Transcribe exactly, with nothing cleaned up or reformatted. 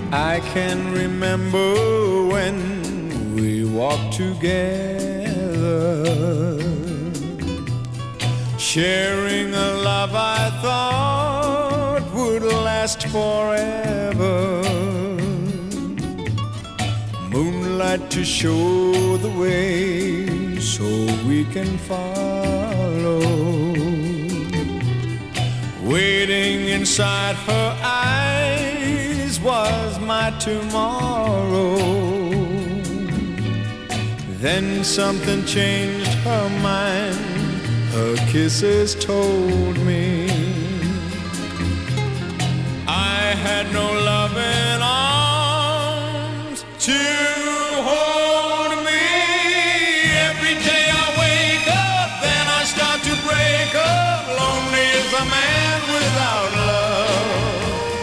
I can remember when we walked together, sharing a love I thought would last forever. Moonlight to show the way so we can follow. Waiting inside her eyes was my tomorrow. Then something changed her mind. Her kisses told me